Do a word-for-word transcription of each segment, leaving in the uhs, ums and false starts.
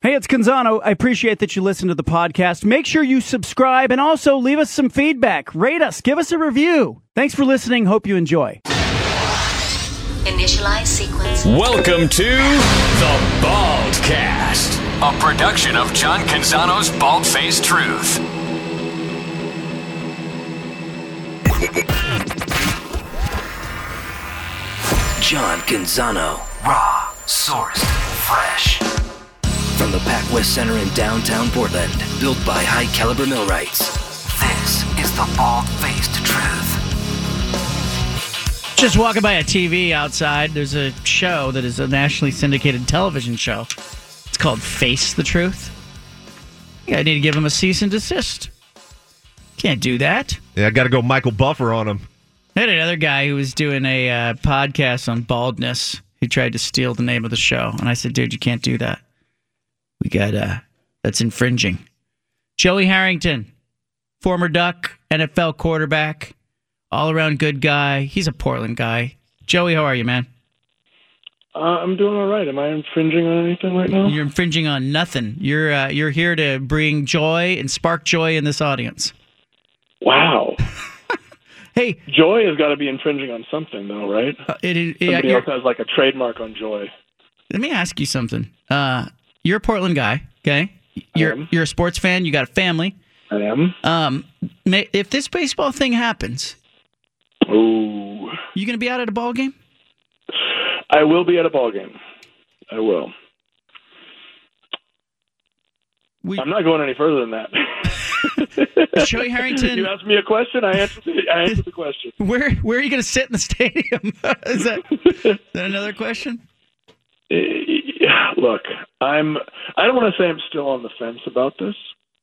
Hey, it's Canzano. I appreciate that you listen to the podcast. Make sure you subscribe and also leave us some feedback. Rate us. Give us a review. Thanks for listening. Hope you enjoy. Initialize sequence. Welcome to The Baldcast, a production of John Canzano's Bald-Faced Truth. John Canzano, raw, sourced, fresh. From the PacWest Center in downtown Portland, built by High Caliber Millwrights. This is The Bald-Faced Truth. Just walking by a T V outside, there's a show that is a nationally syndicated television show. It's called Face the Truth. Yeah, I need to give him a cease and desist. Can't do that. Yeah, I got to go Michael Buffer on him. I had another guy who was doing a uh, podcast on baldness. He tried to steal the name of the show. And I said, dude, you can't do that. We got, uh, that's infringing. Joey Harrington, former Duck, N F L quarterback, all-around good guy. He's a Portland guy. Joey, how are you, man? Uh, I'm doing all right. Am I infringing on anything right now? You're infringing on nothing. You're uh, you're here to bring joy and spark joy in this audience. Wow. Hey, joy has got to be infringing on something, though, right? Uh, it, it, Somebody uh, else has like a trademark on joy. Let me ask you something. Uh, you're a Portland guy, okay? You're you're a sports fan. You got a family. I am. Um, may, if this baseball thing happens, ooh, you gonna be out at a ball game? I will be at a ball game. I will. We, I'm not going any further than that. Joey Harrington. You asked me a question. I answered. The, I answered the question. Where Where are you going to sit in the stadium? is, that, is that another question? Uh, look, I'm. I don't want to say I'm still on the fence about this.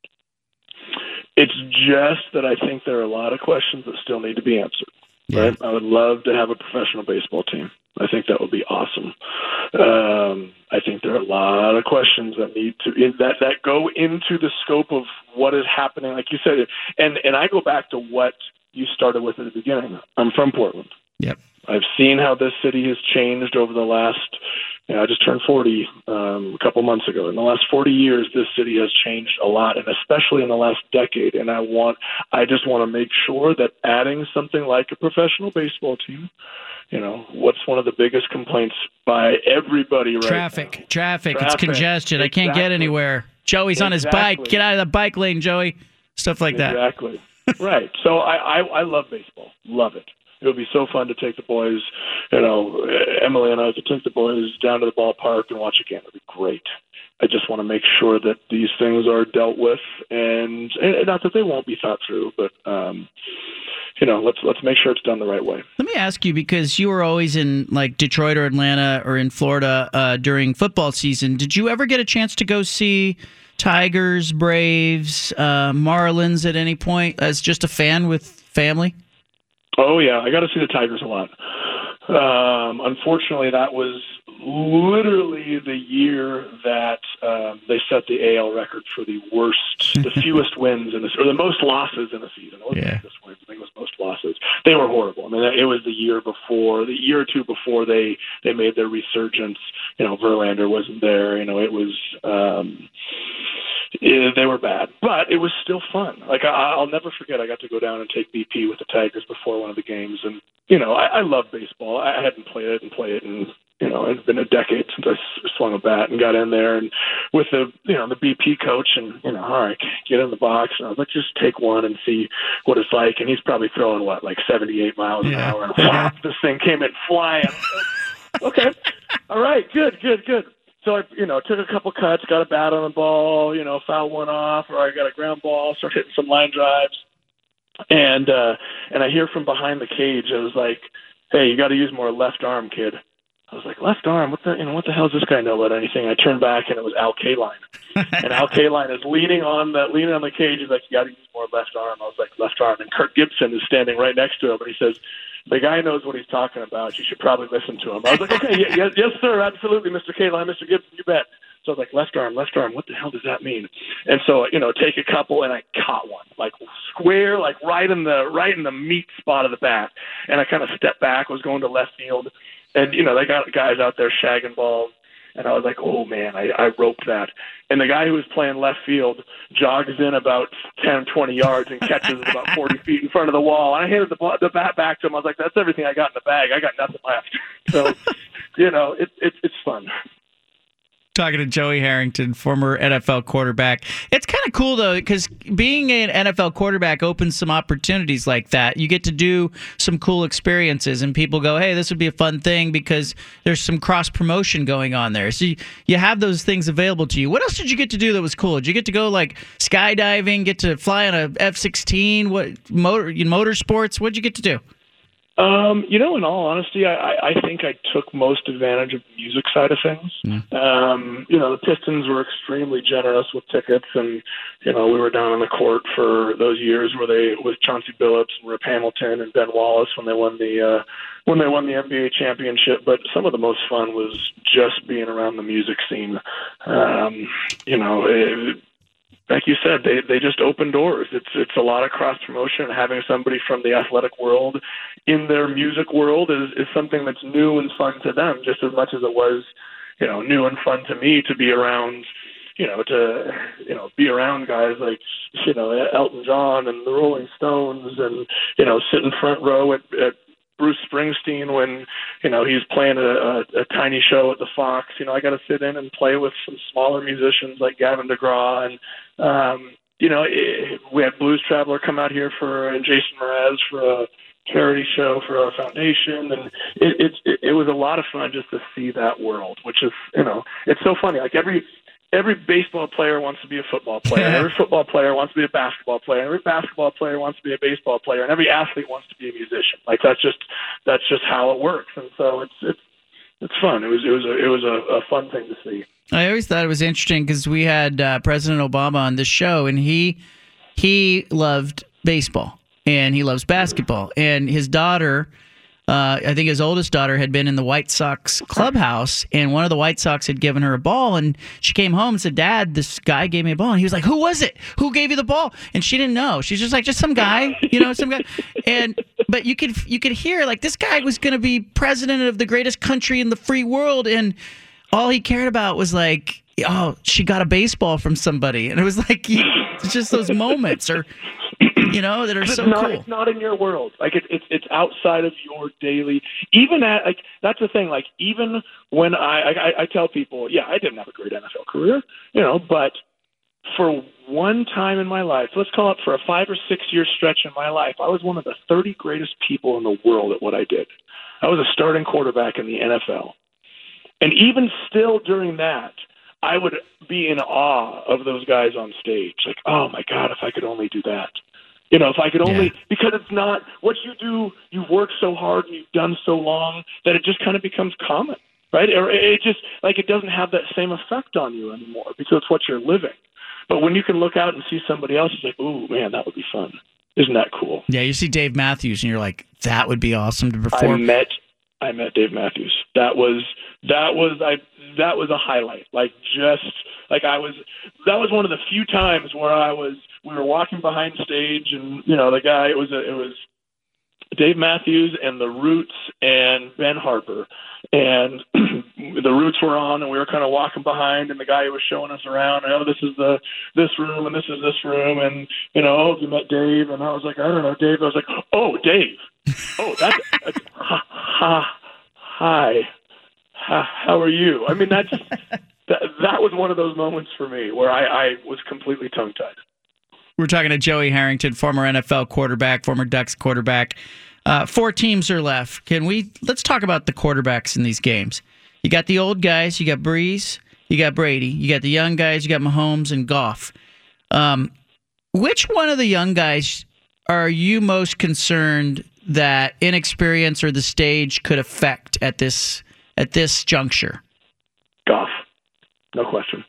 It's just that I think there are a lot of questions that still need to be answered. Yeah. Right? I would love to have a professional baseball team. I think that would be awesome. Um, I think there are a lot of questions that need to that that go into the scope of what is happening, like you said. And and I go back to what you started with at the beginning. I'm from Portland. Yep. I've seen how this city has changed over the last. You know, I just turned forty um, a couple months ago. In the last forty years, this city has changed a lot, and especially in the last decade. And I want, I just want to make sure that adding something like a professional baseball team. You know, what's one of the biggest complaints by everybody right Traffic, now? Traffic, Traffic. It's congestion. Exactly. I can't get anywhere. Joey's on his Exactly. bike. Get out of the bike lane, Joey. Stuff like that. Exactly. Right. So I, I, I love baseball. Love it. It would be so fun to take the boys, you know, Emily and I to take the boys down to the ballpark and watch a game. It would be great. I just want to make sure that these things are dealt with, and, and not that they won't be thought through, but um, you know, let's let's make sure it's done the right way. Let me ask you, because you were always in like Detroit or Atlanta or in Florida uh, during football season. Did you ever get a chance to go see Tigers, Braves, uh, Marlins at any point as just a fan with family? Oh yeah, I got to see the Tigers a lot. Um, unfortunately, that was literally the year that um, they set the A L record for the worst, the fewest wins in the, or the most losses in a season. It wasn't Yeah. just wins, I think it was most losses. They were horrible. I mean, it was the year before, the year or two before they, they made their resurgence. You know, Verlander wasn't there. You know, it was. Um, Yeah, they were bad, but it was still fun. Like I, I'll never forget, I got to go down and take B P with the Tigers before one of the games, and you know, I, I love baseball. I hadn't played it and played it, and you know, it's been a decade since I swung a bat and got in there, and with the you know the B P coach, and you know, all right, get in the box, and I was like, just take one and see what it's like, and he's probably throwing what like seventy-eight miles an Yeah. hour, and whop, this thing came in flying. Okay, all right, good, good, good. So I, you know, took a couple cuts, got a bat on the ball, you know, foul one off, or I got a ground ball, started hitting some line drives, and uh, and I hear from behind the cage, I was like, "Hey, you got to use more left arm, kid." I was like, "Left arm? What the, you know, what the hell does this guy know about anything?" I turned back and it was Al Kaline, and Al Kaline is leaning on the leaning on the cage. He's like, "You got to use more left arm." I was like, "Left arm," and Kirk Gibson is standing right next to him, and he says, "The guy knows what he's talking about. You should probably listen to him." I was like, "Okay, yeah, yes, yes, sir, absolutely, Mister Kaline, Mister Gibson, you bet." So I was like, left arm, left arm, what the hell does that mean? And so, you know, take a couple, and I caught one, like square, like right in the right in the meat spot of the bat. And I kind of stepped back, was going to left field, and you know, they got guys out there shagging balls, And I was like, oh, man, I, I roped that. And the guy who was playing left field jogs in about ten, twenty yards and catches it about forty feet in front of the wall. And I handed the, the bat back to him. I was like, that's everything I got in the bag. I got nothing left. So, you know, it, it, it's fun. Talking to Joey Harrington, former N F L quarterback. It's kind of cool, though, because being an N F L quarterback opens some opportunities like that. You get to do some cool experiences, and people go, hey, this would be a fun thing because there's some cross-promotion going on there. So you, you have those things available to you. What else did you get to do that was cool? Did you get to go, like, skydiving, get to fly on a F sixteen, what motor, motorsports? What did you get to do? Um, you know, in all honesty, I, I think I took most advantage of the music side of things. Mm. Um, you know, the Pistons were extremely generous with tickets, and, you know, we were down on the court for those years where they, with Chauncey Billups and Rip Hamilton and Ben Wallace when they won the, uh, when they won the N B A championship. But some of the most fun was just being around the music scene. Um, you know, it, like you said, they they just open doors. It's it's a lot of cross promotion. Having somebody from the athletic world in their music world is, is something that's new and fun to them, just as much as it was, you know, new and fun to me to be around, you know, to you know be around guys like you know Elton John and the Rolling Stones, and you know sit in front row at, at Bruce Springsteen when, you know, he's playing a, a, a tiny show at the Fox. You know, I got to sit in and play with some smaller musicians like Gavin DeGraw. And, um, you know, it, we had Blues Traveler come out here for, and Jason Mraz for a charity show for our foundation. And it, it, it was a lot of fun just to see that world, which is, you know, it's so funny. Like every, Every baseball player wants to be a football player. And every football player wants to be a basketball player. And every basketball player wants to be a baseball player. And every athlete wants to be a musician. Like that's just that's just how it works. And so it's it's it's fun. It was it was a, it was a, a fun thing to see. I always thought it was interesting because we had uh, President Obama on this show, and he he loved baseball and he loves basketball. And his daughter. Uh, I think his oldest daughter had been in the White Sox clubhouse, and one of the White Sox had given her a ball, and she came home and said, Dad, this guy gave me a ball. And he was like, who was it? Who gave you the ball? And she didn't know. She's just like, just some guy, you know, some guy. And but you could you could hear, like, this guy was going to be president of the greatest country in the free world, and all he cared about was, like, oh, she got a baseball from somebody. And it was like, it's just those moments or you know, that are so it's not, cool. It's not in your world. Like it, it's it's outside of your daily. Even at like that's the thing. Like even when I, I I tell people, yeah, I didn't have a great N F L career, you know, but for one time in my life, let's call it for a five or six year stretch in my life, I was one of the thirty greatest people in the world at what I did. I was a starting quarterback in the N F L, and even still during that, I would be in awe of those guys on stage. Like, oh my God, if I could only do that. You know, if I could only, yeah. because it's not what you do, you've worked so hard and you've done so long that it just kind of becomes common, right? Or it just, like, it doesn't have that same effect on you anymore because it's what you're living. But when you can look out and see somebody else, it's like, ooh, man, that would be fun. Isn't that cool? Yeah, you see Dave Matthews and you're like, that would be awesome to perform. I met, I met Dave Matthews. That was, that was, I, that was a highlight. Like, just, like I was, that was one of the few times where I was, we were walking behind stage, and you know the guy. It was a, it was Dave Matthews and the Roots and Ben Harper, and the Roots were on, and we were kind of walking behind, and the guy who was showing us around. Oh, this is the this room, and this is this room, and you know, oh, we met Dave, and I was like, I don't know, Dave. I was like, oh, Dave. Oh, that's uh, ha, ha, hi, ha, how are you? I mean, that's that, that was one of those moments for me where I, I was completely tongue-tied. We're talking to Joey Harrington, former N F L quarterback, former Ducks quarterback. Uh, four teams are left. Can we let's talk about the quarterbacks in these games. You got the old guys, you got Brees, you got Brady, you got the young guys, you got Mahomes and Goff. Um, which one of the young guys are you most concerned that inexperience or the stage could affect at this at this juncture? Goff, no question.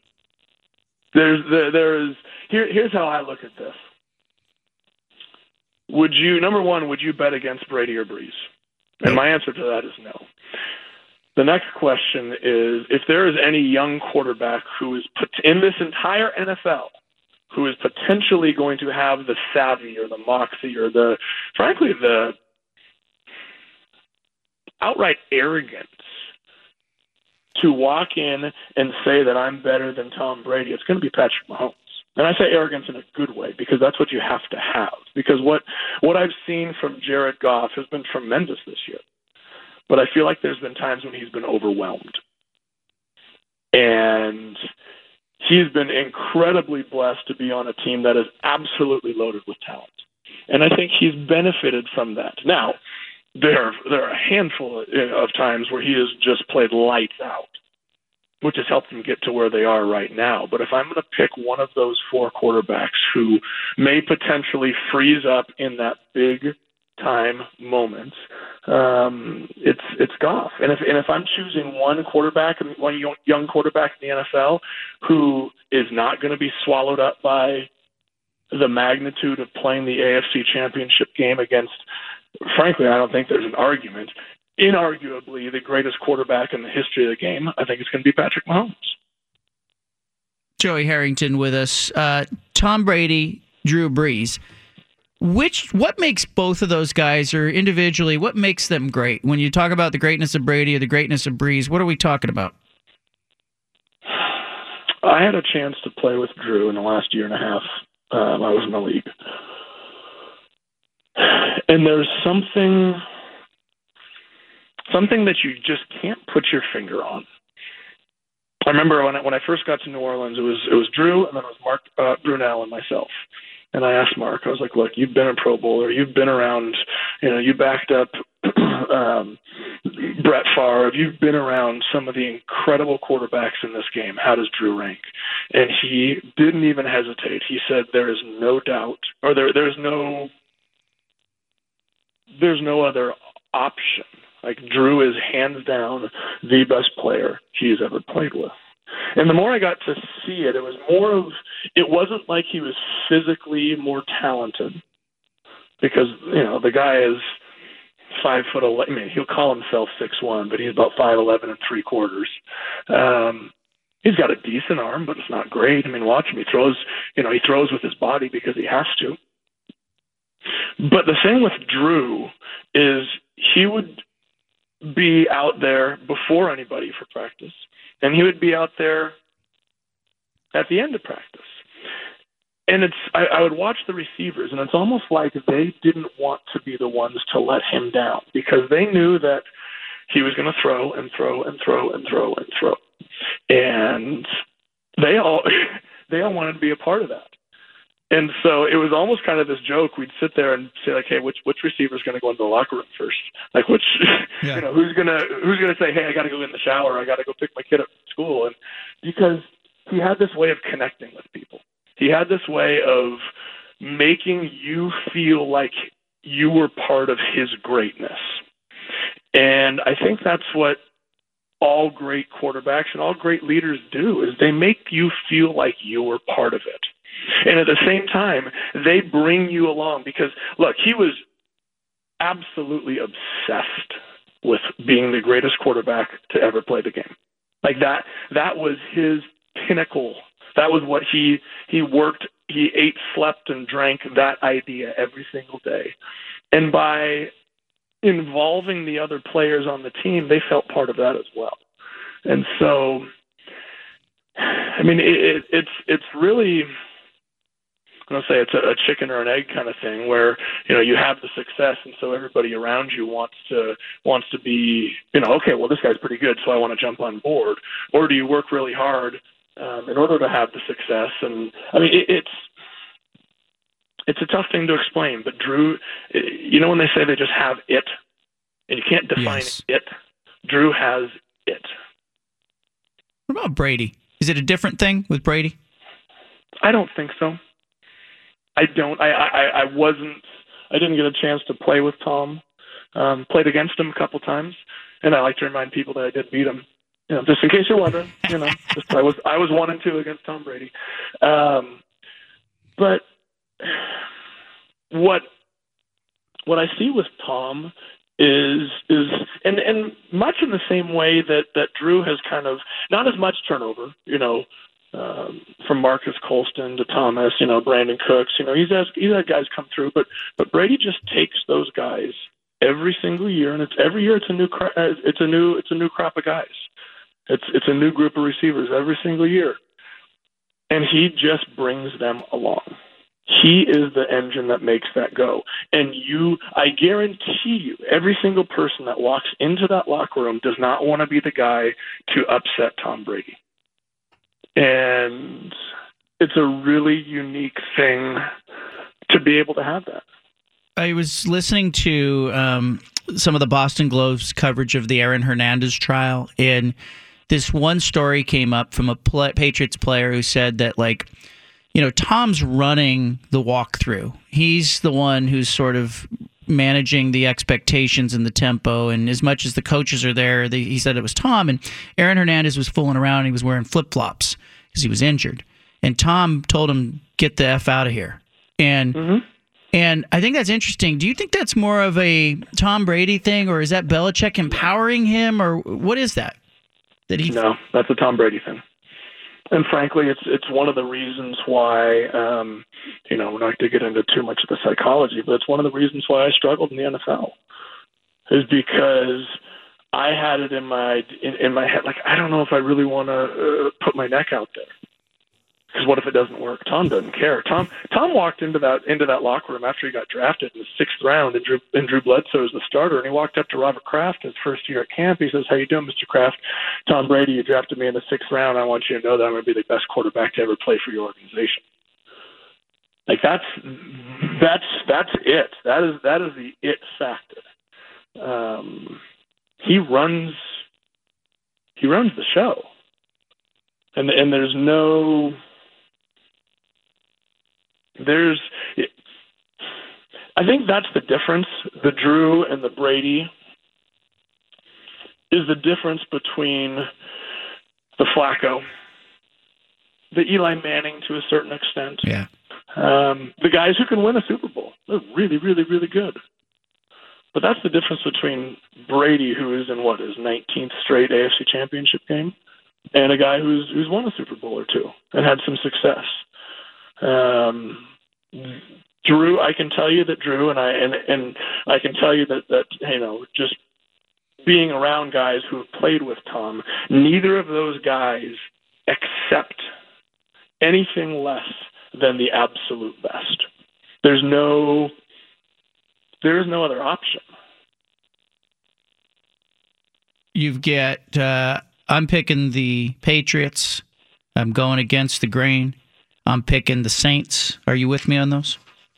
There's there, there is. Here, here's how I look at this. Would you, number one, would you bet against Brady or Brees? And my answer to that is no. The next question is, if there is any young quarterback who is put in this entire N F L who is potentially going to have the savvy or the moxie or the, frankly, the outright arrogance to walk in and say that I'm better than Tom Brady, it's going to be Patrick Mahomes. And I say arrogance in a good way because that's what you have to have. Because what, what I've seen from Jared Goff has been tremendous this year. But I feel like there's been times when he's been overwhelmed. And he's been incredibly blessed to be on a team that is absolutely loaded with talent. And I think he's benefited from that. Now, there are, there are a handful of times where he has just played lights out, which has helped them get to where they are right now. But if I'm going to pick one of those four quarterbacks who may potentially freeze up in that big time moment, um, it's it's Goff. And if and if I'm choosing one quarterback, one young quarterback in the N F L who is not going to be swallowed up by the magnitude of playing the A F C Championship game against, frankly, I don't think there's an argument, inarguably the greatest quarterback in the history of the game, I think it's going to be Patrick Mahomes. Joey Harrington with us. Uh, Tom Brady, Drew Brees. Which what makes both of those guys, or individually, what makes them great? When you talk about the greatness of Brady or the greatness of Brees, what are we talking about? I had a chance to play with Drew in the last year and a half. Um, I was in the league. And there's something something that you just can't put your finger on. I remember when I, when I first got to New Orleans, it was it was Drew, and then it was Mark uh, Brunell and myself. And I asked Mark, I was like, look, you've been a Pro Bowler, you've been around, you know, you backed up um, Brett Favre, you've been around some of the incredible quarterbacks in this game. How does Drew rank? And he didn't even hesitate. He said, there is no doubt, or there there's no there's no other option. Like, Drew is hands down the best player he's ever played with. And the more I got to see it, it was more of, it wasn't like he was physically more talented, because, you know, the guy is five foot eleven. I mean, he'll call himself six one, but he's about five eleven and three quarters. Um, he's got a decent arm, but it's not great. I mean, watch him. He throws, you know, he throws with his body because he has to. But the thing with Drew is he would be out there before anybody for practice, and he would be out there at the end of practice. And it's I, I would watch the receivers, and it's almost like they didn't want to be the ones to let him down, because they knew that he was going to throw and throw and throw and throw and throw. And they all they all wanted to be a part of that. And so it was almost kind of this joke. We'd sit there and say, like, hey, which which receiver is going to go into the locker room first? Like, which, yeah. you know, who's gonna who's gonna say, hey, I got to go get in the shower, I got to go pick my kid up from school? And because he had this way of connecting with people, he had this way of making you feel like you were part of his greatness. And I think that's what all great quarterbacks and all great leaders do, is they make you feel like you were part of it. And at the same time, they bring you along, because, look, he was absolutely obsessed with being the greatest quarterback to ever play the game. Like, that that was his pinnacle. That was what he he worked, he ate, slept, and drank that idea every single day. And by involving the other players on the team, they felt part of that as well. And so, I mean, it, it, it's it's really... I'm going to say it's a, a chicken or an egg kind of thing, where, you know, you have the success, and so everybody around you wants to wants to be, you know, okay, well, this guy's pretty good, so I want to jump on board. Or do you work really hard um, in order to have the success? And I mean, it, it's it's a tough thing to explain, but Drew, you know, when they say they just have it, and you can't define yes. it, Drew has it. What about Brady? Is it a different thing with Brady? I don't think so. I don't. I, I, I wasn't. I didn't get a chance to play with Tom. Um, played against him a couple times, and I like to remind people that I did beat him. You know, just in case you're wondering. You know, just, I was I was one and two against Tom Brady. Um, but what what I see with Tom is is and and much in the same way that that Drew has kind of, not as much turnover. You know. Um, from Marcus Colston to Thomas, you know, Brandon Cooks, you know, he's had, he's had guys come through, but but Brady just takes those guys every single year, and it's every year it's a new cra- it's a new it's a new crop of guys, It's it's a new group of receivers every single year. And he just brings them along. He is the engine that makes that go. And you, I guarantee you, every single person that walks into that locker room does not want to be the guy to upset Tom Brady. And it's a really unique thing to be able to have that. I was listening to um, some of the Boston Globe's coverage of the Aaron Hernandez trial, and this one story came up from a play, Patriots player who said that, like, you know, Tom's running the walkthrough. He's the one who's sort of managing the expectations and the tempo, and as much as the coaches are there, they, he said it was Tom, and Aaron Hernandez was fooling around, and he was wearing flip-flops because he was injured. And Tom told him, get the F out of here. And mm-hmm. and I think that's interesting. Do you think that's more of a Tom Brady thing, or is that Belichick empowering him, or what is that? That he No, that's a Tom Brady thing. And frankly, it's it's one of the reasons why, um, you know, we're not going to get into too much of the psychology, but it's one of the reasons why I struggled in the N F L, is because I had it in my in, in my head, like, I don't know if I really want to uh, put my neck out there. Because what if it doesn't work? Tom doesn't care. Tom Tom walked into that into that locker room after he got drafted in the sixth round, and Drew, and Drew Bledsoe was the starter. And he walked up to Robert Kraft his first year at camp. He says, "How you doing, Mister Kraft? Tom Brady, you drafted me in the sixth round. I want you to know that I'm going to be the best quarterback to ever play for your organization." Like that's that's that's it. That is that is the it factor. Um, he runs he runs the show, and and there's no. There's, I think that's the difference. The Drew and the Brady is the difference between the Flacco, the Eli Manning to a certain extent. Yeah. Um, the guys who can win a Super Bowl. They're really, really, really good. But that's the difference between Brady, who is in what, his nineteenth straight A F C Championship game, and a guy who's who's won a Super Bowl or two and had some success. Um, Drew, I can tell you that Drew and I, and, and I can tell you that, that, you know, just being around guys who have played with Tom, neither of those guys accept anything less than the absolute best. There's no, there is no other option. You've got, uh, I'm picking the Patriots. I'm going against the grain. I'm picking the Saints. Are you with me on those?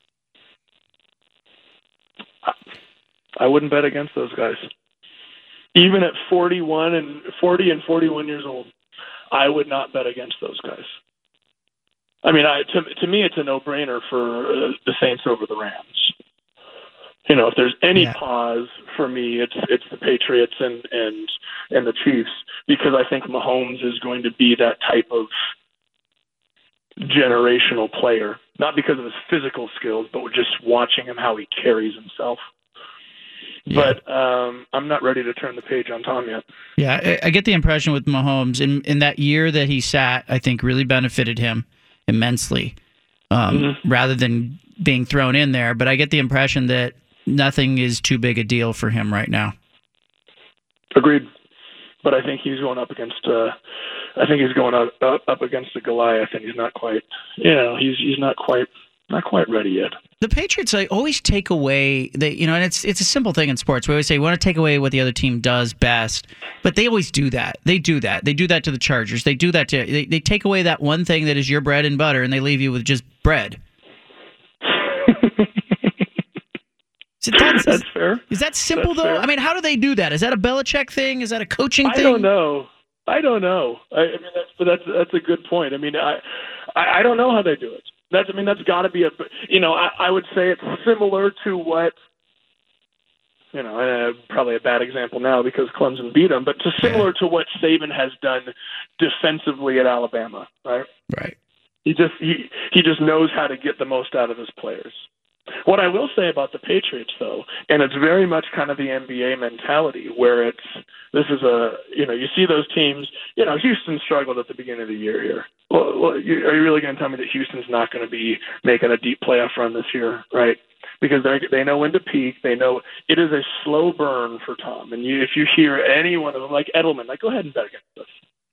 I wouldn't bet against those guys. Even at forty-one and forty and forty-one years old, I would not bet against those guys. I mean, I, to to me, it's a no-brainer for uh, the Saints over the Rams. You know, if there's any yeah. pause for me, it's it's the Patriots and and and the Chiefs, because I think Mahomes is going to be that type of generational player, not because of his physical skills, but just watching him, how he carries himself. Yeah. But um, I'm not ready to turn the page on Tom yet. Yeah, I, I get the impression with Mahomes, in, in that year that he sat, I think really benefited him immensely, um, mm-hmm. rather than being thrown in there. But I get the impression that nothing is too big a deal for him right now. Agreed. But I think he's going up against. Uh, I think he's going up, up up against a Goliath, and he's not quite. You know, he's he's not quite not quite ready yet. The Patriots, I always take away. They, you know, and it's it's a simple thing in sports. We always say we want to take away what the other team does best, but they always do that. They do that. They do that to the Chargers. They do that to. They, they take away that one thing that is your bread and butter, and they leave you with just bread. Is it that, That's is, fair. Is that simple, That's though? fair. I mean, how do they do that? Is that a Belichick thing? Is that a coaching thing? I don't know. I don't know. I, I mean, that's, but that's that's a good point. I mean, I I, I don't know how they do it. That's I mean, that's got to be a. You know, I, I would say it's similar to what. You know, uh, probably a bad example now because Clemson beat them, but to similar to what Saban has done defensively at Alabama, right? Right. He just he he just knows how to get the most out of his players. What I will say about the Patriots, though, and it's very much kind of the N B A mentality, where it's this is a you know you see those teams. You know, Houston struggled at the beginning of the year here. Well, well you, are you really going to tell me that Houston's not going to be making a deep playoff run this year, right? Because they they know when to peak. They know it is a slow burn for Tom. And you, if you hear any one of them, like Edelman, like go ahead and bet against us.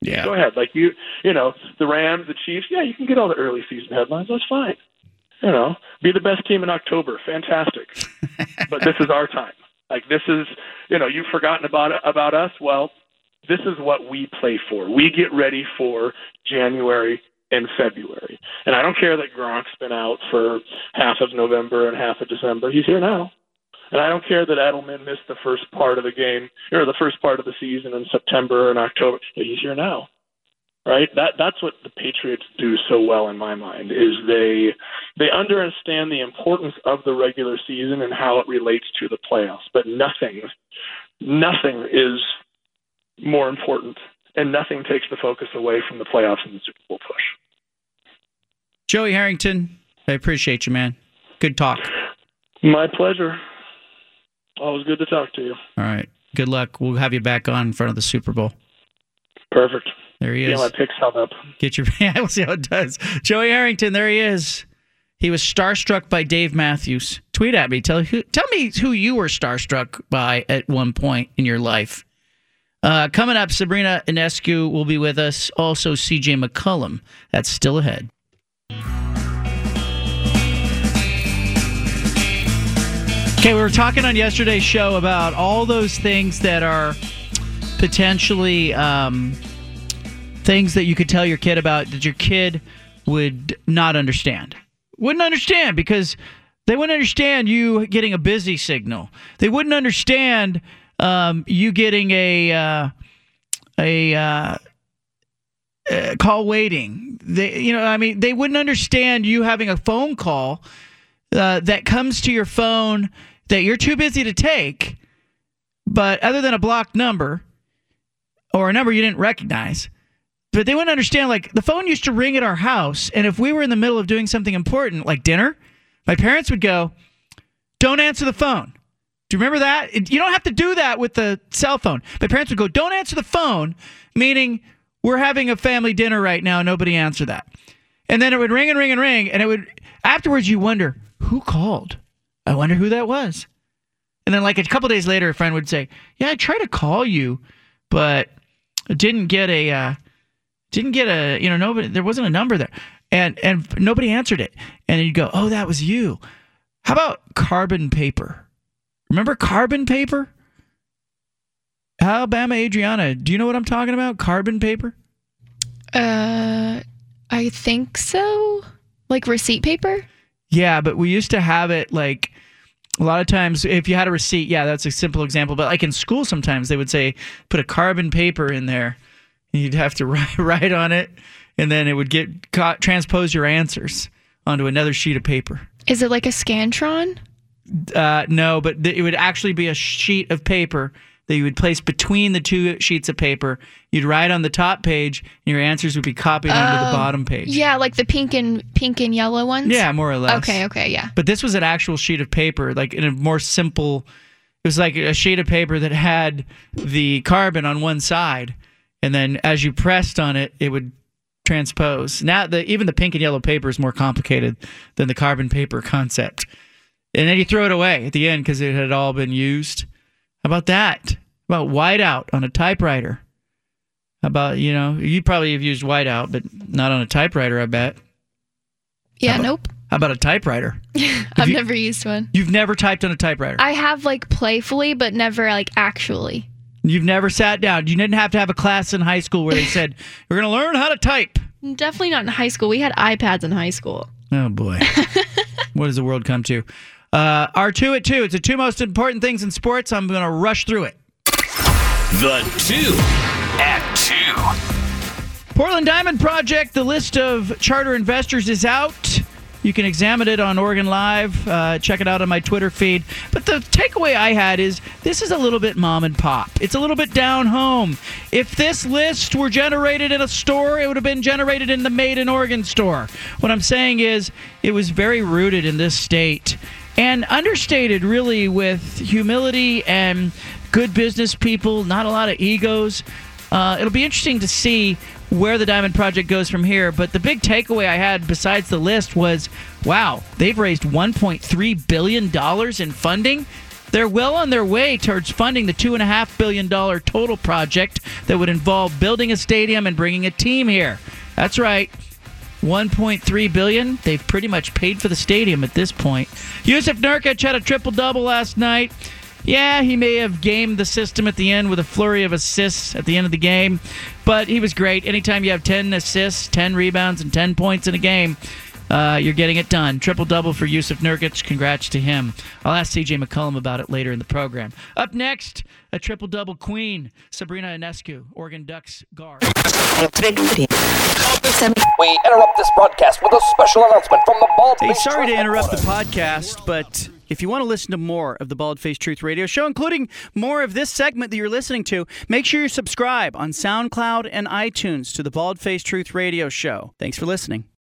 Yeah. Go ahead. Like, you, you know, the Rams, the Chiefs, yeah, you can get all the early season headlines. That's fine. You know, be the best team in October. Fantastic. But this is our time. Like, this is, you know, you've forgotten about about us. Well, this is what we play for. We get ready for January and February. And I don't care that Gronk's been out for half of November and half of December. He's here now. And I don't care that Edelman missed the first part of the game, or the first part of the season in September and October. He's here now. Right? That that's what the Patriots do so well in my mind, is they they understand the importance of the regular season and how it relates to the playoffs. But nothing, nothing is more important, and nothing takes the focus away from the playoffs and the Super Bowl push. Joey Harrington, I appreciate you, man. Good talk. My pleasure. Always good to talk to you. All right. Good luck. We'll have you back on in front of the Super Bowl. Perfect. There he Yeah, is. my picks held up. Get your. Yeah, we'll see how it does. Joey Harrington, there he is. He was starstruck by Dave Matthews. Tweet at me. Tell who, tell me who you were starstruck by at one point in your life. Uh, coming up, Sabrina Ionescu will be with us. Also, C J McCollum. That's still ahead. Okay, we were talking on yesterday's show about all those things that are potentially um, things that you could tell your kid about that your kid would not understand. Wouldn't understand because they wouldn't understand you getting a busy signal. They wouldn't understand um, you getting a uh, a uh, uh, call waiting. They, you know, I mean, they wouldn't understand you having a phone call uh, that comes to your phone that you're too busy to take, but other than a blocked number or a number you didn't recognize. But they wouldn't understand, like, the phone used to ring at our house, and if we were in the middle of doing something important, like dinner, my parents would go, don't answer the phone. Do you remember that? You don't have to do that with the cell phone. My parents would go, don't answer the phone, meaning we're having a family dinner right now, nobody answer that. And then it would ring and ring and ring, and it would, afterwards you wonder, who called? I wonder who that was. And then like a couple days later, a friend would say, yeah, I tried to call you, but I didn't get a, uh, didn't get a, you know, nobody, there wasn't a number there. And, and nobody answered it. And you'd go, oh, that was you. How about carbon paper? Remember carbon paper? Alabama Adriana, do you know what I'm talking about? Carbon paper? Uh, I think so. Like receipt paper? Yeah, but we used to have it like a lot of times if you had a receipt, yeah, that's a simple example. But like in school sometimes they would say put a carbon paper in there. And you'd have to write, write on it, and then it would get caught, transpose your answers onto another sheet of paper. Is it like a Scantron? Uh, no, but th- it would actually be a sheet of paper that you would place between the two sheets of paper. You'd write on the top page, and your answers would be copied onto the bottom page. Yeah, like the pink and pink and yellow ones? Yeah, more or less. Okay, okay, yeah. But this was an actual sheet of paper, like in a more simple, it was like a sheet of paper that had the carbon on one side, and then as you pressed on it, it would transpose. Now, the, even the pink and yellow paper is more complicated than the carbon paper concept. And then you throw it away at the end because it had all been used. How about that? How about whiteout on a typewriter? How about, you know, you probably have used whiteout, but not on a typewriter, I bet. Yeah, how about, nope. How about a typewriter? I've you, never used one. You've never typed on a typewriter? I have, like, playfully, but never, like, actually. You've never sat down. You didn't have to have a class in high school where they said, we're going to learn how to type. Definitely not in high school. We had iPads in high school. Oh, boy. What does the world come to? Uh, our two at two. It's the two most important things in sports. I'm going to rush through it. The two at two. Portland Diamond Project, the list of charter investors is out. You can examine it on Oregon Live. Uh, check it out on my Twitter feed. But the takeaway I had is this is a little bit mom and pop. It's a little bit down home. If this list were generated in a store, it would have been generated in the Made in Oregon store. What I'm saying is it was very rooted in this state and understated really with humility and good business people, not a lot of egos. Uh, it'll be interesting to see where the Diamond Project goes from here. But the big takeaway I had besides the list was, wow, they've raised one point three billion dollars in funding. They're well on their way towards funding the two point five billion dollars total project that would involve building a stadium and bringing a team here. That's right. one point three billion dollars. They've pretty much paid for the stadium at this point. Yusuf Nurkic had a triple-double last night. Yeah, he may have gamed the system at the end with a flurry of assists at the end of the game, but he was great. Anytime you have ten assists, ten rebounds, and ten points in a game, uh, you're getting it done. Triple-double for Yusuf Nurkic. Congrats to him. I'll ask C J McCollum about it later in the program. Up next, a triple-double queen, Sabrina Ionescu, Oregon Ducks guard. We interrupt this broadcast with a special announcement from the Bald Hey, Face sorry to Truth interrupt the Headquarters. podcast, but if you want to listen to more of the Bald Face Truth Radio Show, including more of this segment that you're listening to, make sure you subscribe on SoundCloud and iTunes to the Bald Face Truth Radio Show. Thanks for listening.